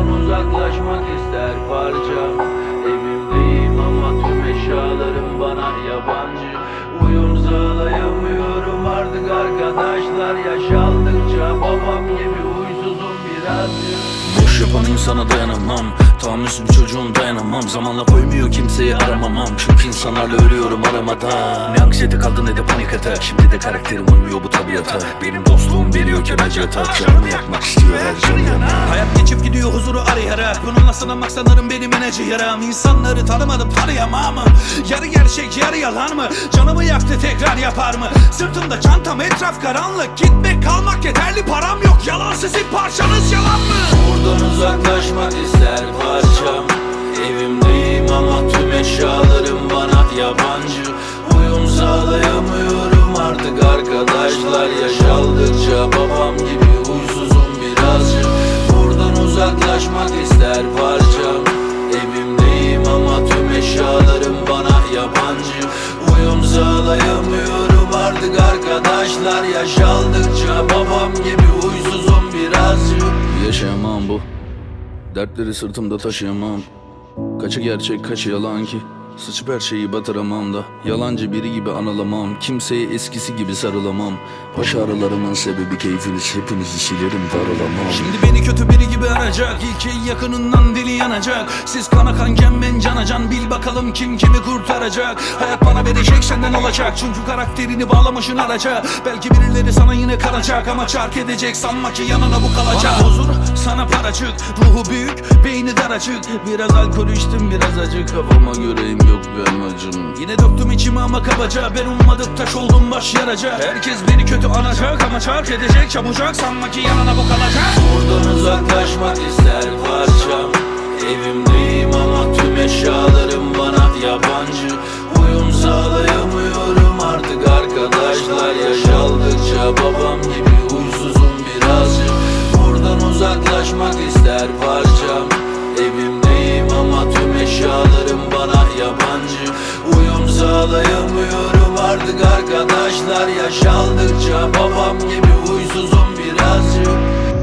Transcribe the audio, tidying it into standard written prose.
Buradan uzaklaşmak ister parçam. Evimdeyim ama tüm eşyalarım bana yabancı. Uyum sağlayamıyorum artık arkadaşlar. Yaş aldıkça babam gibi huysuzum birazcık. Boş yapan insana dayanamam, tahammülsüz bir çocuğum dayanamam. Zamanla koymuyor kimseyi aramamam, çünkü insanlarla ölüyorum aramadan. Ne anksiyete kaldı ne de panik atak, şimdi de karakterim uymuyor bu tabiata. Benim dostluğum veriyorken acı atak, canımı yakmak istiyor her canı yana. Hayat geçip gidiyor huzuru arayarak, bununla sınamak sanırım benim en acı yaram. İnsanları tanımadım tanıyamam mı? Yarı gerçek yarı yalan mı? Canımı yaktı tekrar yapar mı? Sırtımda çantam etraf karanlık, gitmek kalmak yeterli param yok. Yalan sizin parçanız yalan mı? Buradan uzaklaşmak ister parçam. Evimdeyim ama tüm eşyalarım bana yabancı. Uyum sağlayamıyorum artık arkadaşlar. Yaş aldıkça babam gibi huysuzum birazcık. Buradan uzaklaşmak ister parçam. Evimdeyim ama tüm eşyalarım bana yabancı. Uyum sağlayamıyorum artık arkadaşlar. Yaş aldıkça babam gibi huysuzum birazcık. Yaşayamam bu dertleri sırtımda taşıyamam. Kaçı gerçek kaçı yalan ki, sıçıp her şeyi batıramam da. Yalancı biri gibi anılamam, kimseye eskisi gibi sarılamam. Baş ağrılarımın sebebi keyfiniz, hepinizi silerim darılamam. Şimdi beni kötü biri gibi arayacak, ilk en yakınından dili yanacak. Siz kana kanken ben canacan, bil bakalım kim kimi kurtaracak. Hayat bana verecek senden olacak, çünkü karakterini bağlamışın araca. Belki birileri sana yine kalacak ama çark edecek, sanma ki yanına bu kalacak. Bana huzur sana paracık, ruhu büyük beyni daracık. Biraz alkol içtim biraz acı, Kafama göreyim yok bir amacım. yine döktüm içime ama kabaca. Ben ummadık taş oldum baş yaraca. Herkes beni kötü anacak ama çark edecek çabucak, sanma ki yanına bu kalacak. Buradan uzaklaşmak ister parçam. Evimdeyim ama tüm eşyalarım bana yabancı. Uyum sağlayamıyorum artık arkadaşlar. Yaş aldıkça babam gibi huysuzum birazcık. Buradan uzaklaşmak ister parçam. Evimdeyim ama tüm eşyalarım bana yabancı. Uyum sağlayamıyorum artık arkadaşlar. Yaş aldıkça babam gibi huysuzum birazcık.